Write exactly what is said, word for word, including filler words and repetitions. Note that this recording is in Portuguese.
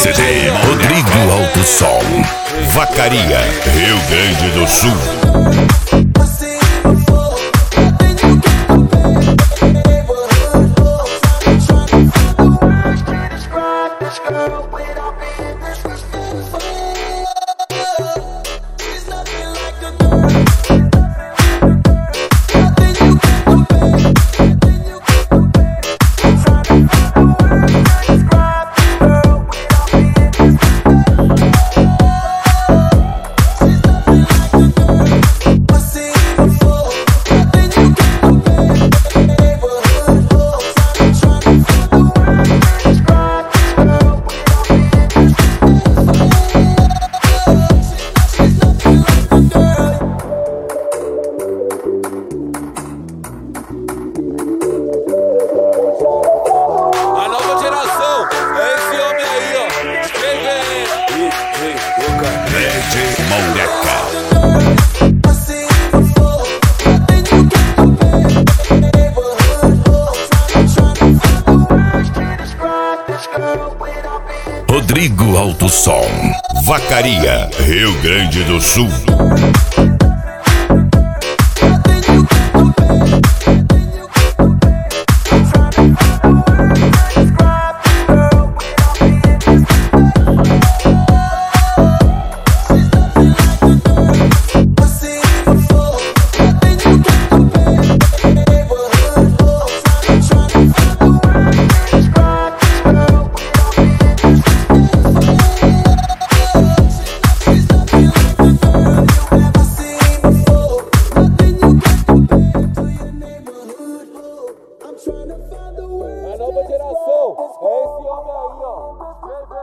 C D Rodrigo Alto Som, Vacaria, Rio Grande do Sul. Rodrigo Alto Som, Vacaria, Rio Grande do Sul. A nova geração, é esse homem aí, ó.